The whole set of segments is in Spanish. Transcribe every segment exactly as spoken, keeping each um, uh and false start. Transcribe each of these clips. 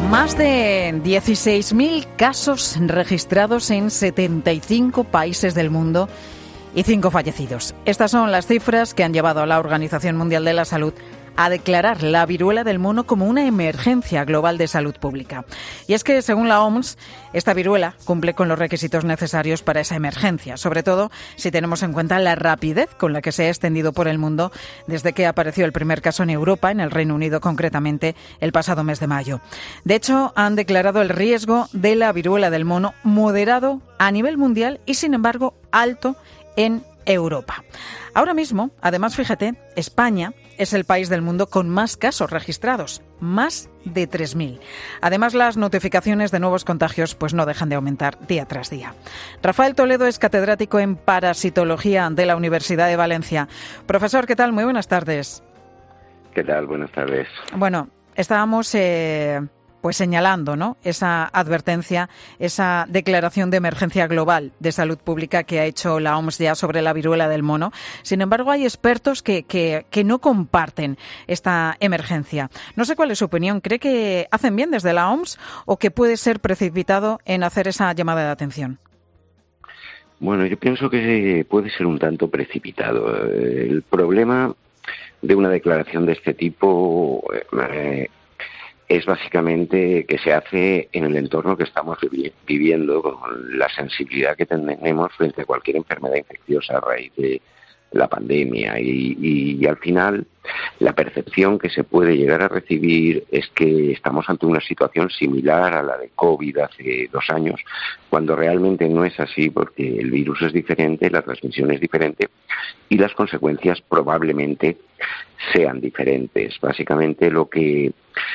Más de dieciséis mil casos registrados en setenta y cinco países del mundo y cinco fallecidos. Estas son las cifras que han llevado a la Organización Mundial de la Salud a declarar la viruela del mono como una emergencia global de salud pública. Y es que, según la O M S, esta viruela cumple con los requisitos necesarios para esa emergencia, sobre todo si tenemos en cuenta la rapidez con la que se ha extendido por el mundo desde que apareció el primer caso en Europa, en el Reino Unido concretamente, el pasado mes de mayo. De hecho, han declarado el riesgo de la viruela del mono moderado a nivel mundial y, sin embargo, alto en Europa. Ahora mismo, además, fíjate, España es el país del mundo con más casos registrados, más de tres mil. Además, las notificaciones de nuevos contagios pues no dejan de aumentar día tras día. Rafael Toledo es catedrático en parasitología de la Universidad de Valencia. Profesor, ¿qué tal? Muy buenas tardes. ¿Qué tal? Buenas tardes. Bueno, estábamos eh, pues señalando, ¿no?, esa advertencia, esa declaración de emergencia global de salud pública que ha hecho la O M S ya sobre la viruela del mono. Sin embargo, hay expertos que, que, que no comparten esta emergencia. No sé cuál es su opinión. ¿Cree que hacen bien desde la O M S o que puede ser precipitado en hacer esa llamada de atención? Bueno, yo pienso que puede ser un tanto precipitado. El problema de una declaración de este tipo eh, es básicamente que se hace en el entorno que estamos vivi- viviendo, con la sensibilidad que tenemos frente a cualquier enfermedad infecciosa a raíz de la pandemia. Y, y, y al final, la percepción que se puede llegar a recibir es que estamos ante una situación similar a la de COVID hace dos años, cuando realmente no es así, porque el virus es diferente, la transmisión es diferente y las consecuencias probablemente sean diferentes. Básicamente, lo que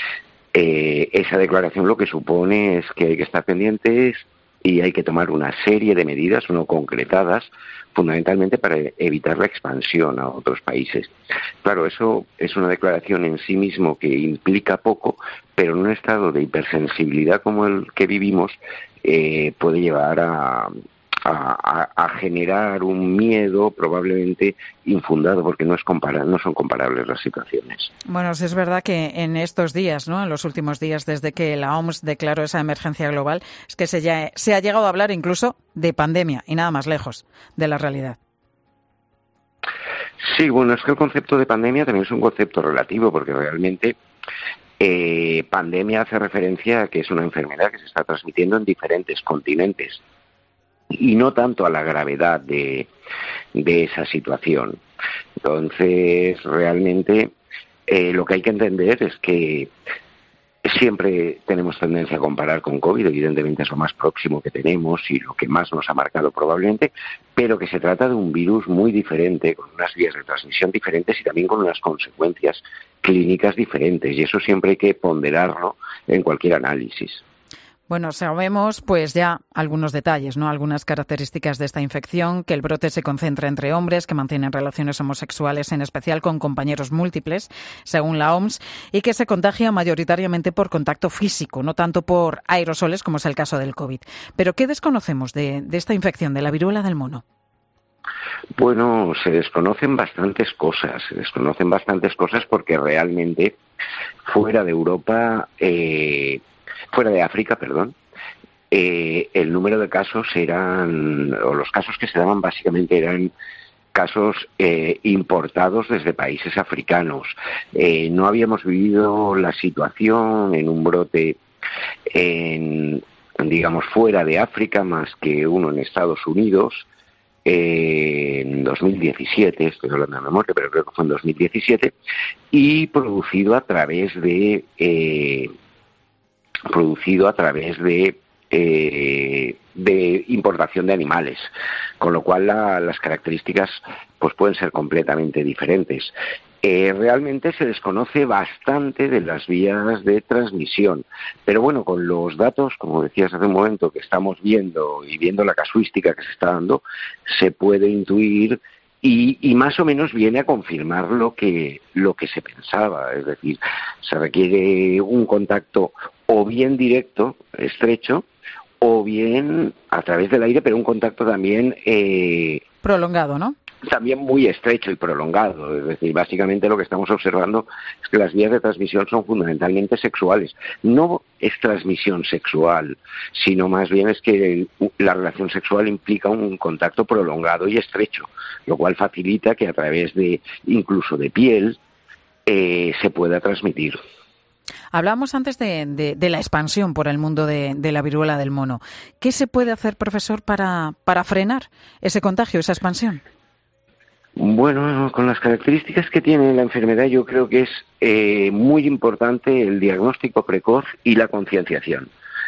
Eh, esa declaración lo que supone es que hay que estar pendientes y hay que tomar una serie de medidas no concretadas, fundamentalmente para evitar la expansión a otros países. Claro, eso es una declaración en sí mismo que implica poco, pero en un estado de hipersensibilidad como el que vivimos eh, puede llevar a... A, a, a generar un miedo probablemente infundado, porque no es compara- no son comparables las situaciones. Bueno, sí es verdad que en estos días, ¿no?, en los últimos días, desde que la O M S declaró esa emergencia global, es que se, ya, se ha llegado a hablar incluso de pandemia, y nada más lejos de la realidad. Sí, bueno, es que el concepto de pandemia también es un concepto relativo, porque realmente eh, pandemia hace referencia a que es una enfermedad que se está transmitiendo en diferentes continentes, y no tanto a la gravedad de, de esa situación. Entonces, realmente, eh, lo que hay que entender es que siempre tenemos tendencia a comparar con COVID, evidentemente es lo más próximo que tenemos y lo que más nos ha marcado probablemente, pero que se trata de un virus muy diferente, con unas vías de transmisión diferentes y también con unas consecuencias clínicas diferentes, y eso siempre hay que ponderarlo en cualquier análisis. Bueno, sabemos pues ya algunos detalles, ¿no?, algunas características de esta infección, que el brote se concentra entre hombres que mantienen relaciones homosexuales, en especial con compañeros múltiples, según la O M S, y que se contagia mayoritariamente por contacto físico, no tanto por aerosoles como es el caso del COVID. Pero ¿qué desconocemos de, de esta infección, de la viruela del mono? Bueno, se desconocen bastantes cosas, se desconocen bastantes cosas porque realmente fuera de Europa... Eh, Fuera de África, perdón, eh, el número de casos eran, o los casos que se daban básicamente eran casos eh, importados desde países africanos. Eh, no habíamos vivido la situación en un brote, en, digamos, fuera de África, más que uno en Estados Unidos, eh, en dos mil diecisiete, estoy hablando de memoria, pero creo que fue en dos mil diecisiete, y producido a través de... Eh, producido a través de eh, de importación de animales, con lo cual la, las características pues pueden ser completamente diferentes. Eh, realmente se desconoce bastante de las vías de transmisión, pero bueno, con los datos, como decías hace un momento, que estamos viendo y viendo la casuística que se está dando, se puede intuir y, y más o menos viene a confirmar lo que lo que se pensaba, es decir, se requiere un contacto o bien directo, estrecho, o bien a través del aire, pero un contacto también... Eh, prolongado, ¿no? también muy estrecho y prolongado. Es decir, básicamente lo que estamos observando es que las vías de transmisión son fundamentalmente sexuales. No es transmisión sexual, sino más bien es que la relación sexual implica un contacto prolongado y estrecho, lo cual facilita que a través de, incluso de piel, eh, se pueda transmitir. Hablábamos antes de, de, de la expansión por el mundo de, de la viruela del mono. ¿Qué se puede hacer, profesor, para, para frenar ese contagio, esa expansión? Bueno, con las características que tiene la enfermedad, yo creo que es eh, muy importante el diagnóstico precoz y la concienciación.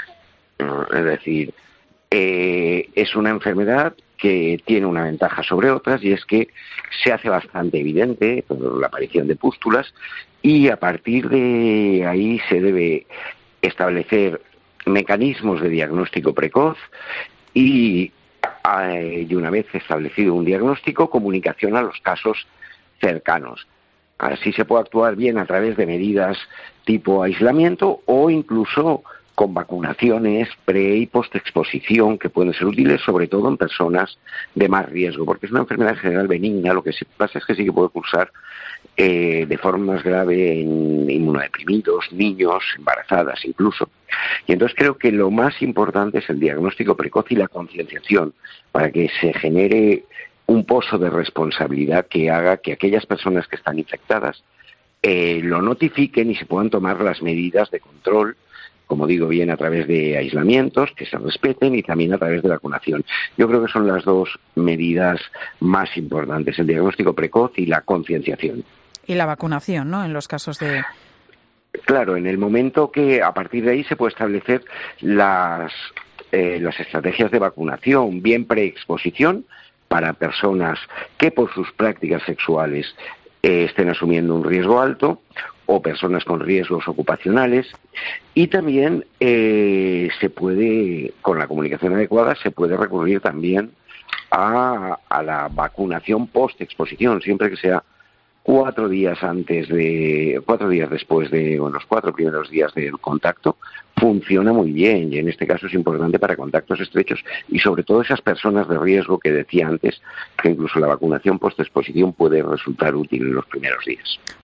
Es decir, eh, es una enfermedad que tiene una ventaja sobre otras, y es que se hace bastante evidente por la aparición de pústulas, y a partir de ahí se debe establecer mecanismos de diagnóstico precoz y, y una vez establecido un diagnóstico, comunicación a los casos cercanos. Así se puede actuar bien a través de medidas tipo aislamiento o incluso con vacunaciones pre y postexposición que pueden ser útiles, sobre todo en personas de más riesgo, porque es una enfermedad en general benigna. Lo que sí pasa es que sí que puede cursar eh, de forma más grave en inmunodeprimidos, niños, embarazadas incluso. Y entonces creo que lo más importante es el diagnóstico precoz y la concienciación, para que se genere un pozo de responsabilidad que haga que aquellas personas que están infectadas eh, lo notifiquen y se puedan tomar las medidas de control, como digo bien, a través de aislamientos que se respeten y también a través de vacunación. Yo creo que son las dos medidas más importantes, el diagnóstico precoz y la concienciación. Y la vacunación, ¿no?, en los casos de... Claro, en el momento que a partir de ahí se puede establecer las, eh, las estrategias de vacunación, bien preexposición para personas que por sus prácticas sexuales eh, estén asumiendo un riesgo alto, o personas con riesgos ocupacionales, y también eh, se puede, con la comunicación adecuada, se puede recurrir también a, a la vacunación post-exposición, siempre que sea cuatro días antes de, cuatro días después de, bueno, los cuatro primeros días del contacto. Funciona muy bien, y en este caso es importante para contactos estrechos y sobre todo esas personas de riesgo que decía antes, que incluso la vacunación post-exposición puede resultar útil en los primeros días.